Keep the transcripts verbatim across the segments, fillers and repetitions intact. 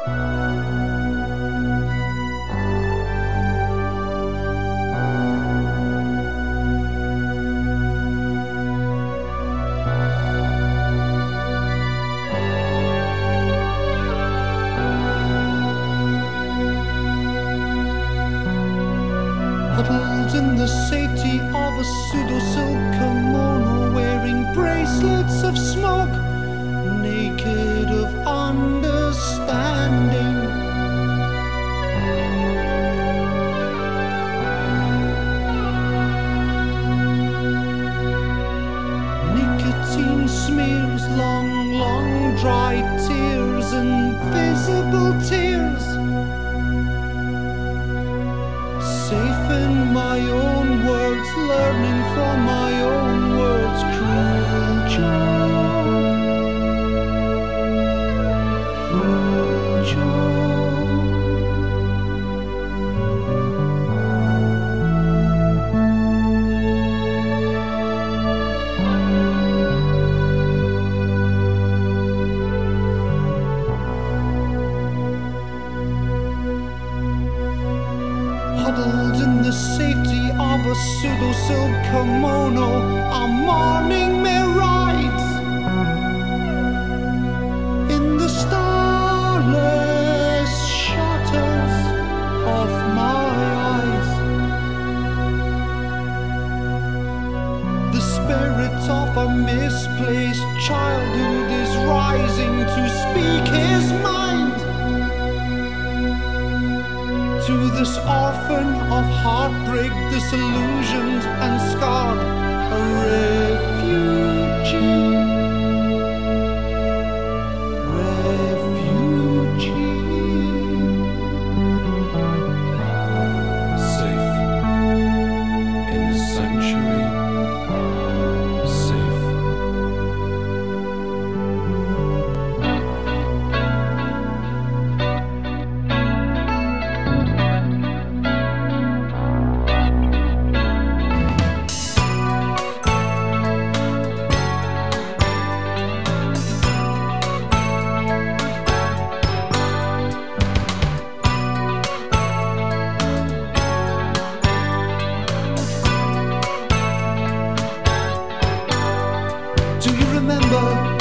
Huddled in the safety of a pseudo-silk kimono, wearing bracelets of smoke, naked of understanding. Nicotine smears, long, long dry tears, invisible tears. Safe in my own words, learning from my own words. Cruel joke, cruel joke. Huddled in the safety of a pseudo-silk kimono, our morning may rise in the starless shutters of my eyes. The spirit of a misplaced childhood is rising to speak his mind to this orphan of heartbreak, disillusioned and scarred, a refugee, refugee. Safe in the sanctuary, safe. Do you remember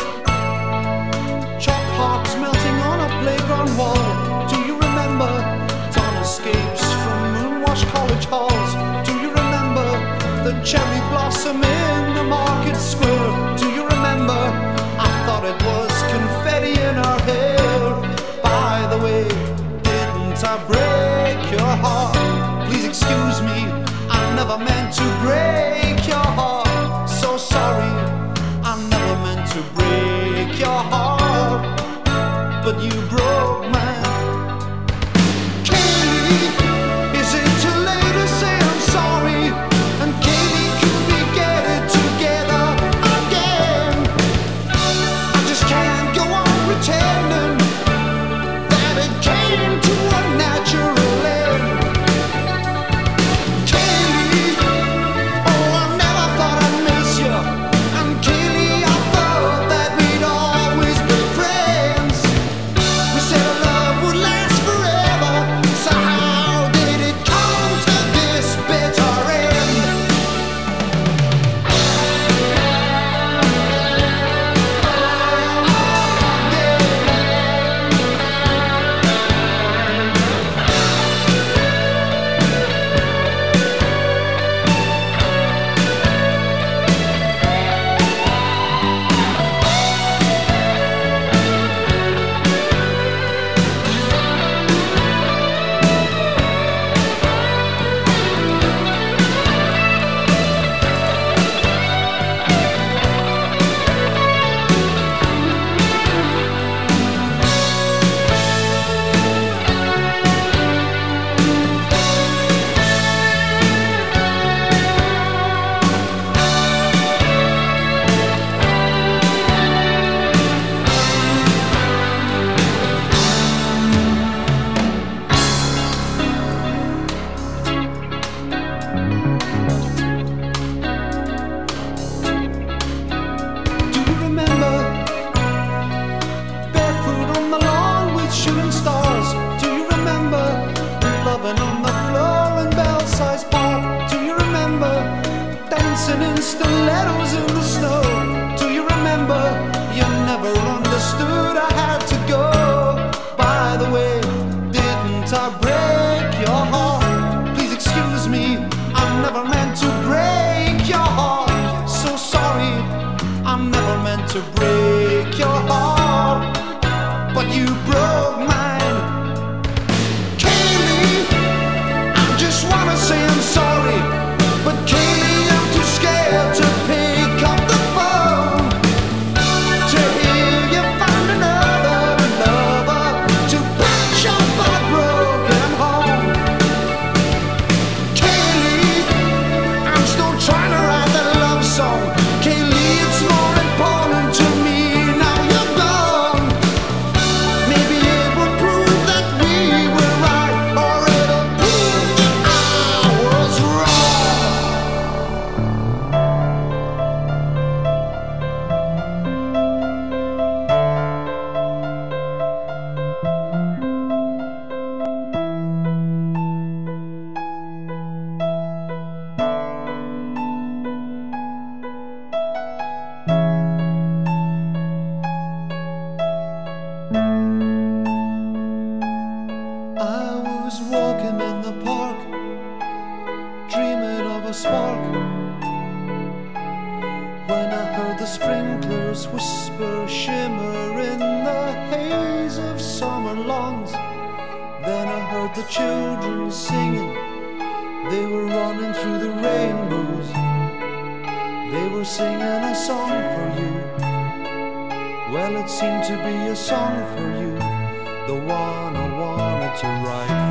chalk hearts melting on a playground wall? Do you remember dawn escapes from moon-washed college halls? Do you remember the cherry blossom in the market square? Do you remember I thought it was confetti in our hair? By the way, didn't I break your heart? Please excuse me, I never meant to break your heart. So sorry, I never meant to break your heart, but you broke mine. Katie, is it too late to say I'm sorry? And Katie, could we get it together again? I just can't go on pretending that it came to a natural end. Katie, oh, I never thought I'd miss you. And Katie, I thought that we'd always be friends. We stilettos in the snow. Do you remember? You never understood I had to go. By the way, didn't I break your heart? Please excuse me, I never meant to break your heart. So sorry, I never meant to break your heart, but you broke mine. Kaylee, I just wanna say I'm sorry, but Kaylee, I'm too scared to pick up the phone to hear you found another lover to patch up our broken home. Kaylee, I'm still trying to write that love song. Kaylee, it's more important to me now you're gone. Maybe it will prove that we were right, or it'll prove that I was wrong. I was walking in the park, dreaming of a spark, when I heard the sprinklers whisper, shimmer in the haze of summer lawns. Then I heard the children singing, they were running through the rainbows. They were singing a song for you. Well, it seemed to be a song for you, the one I wanted to write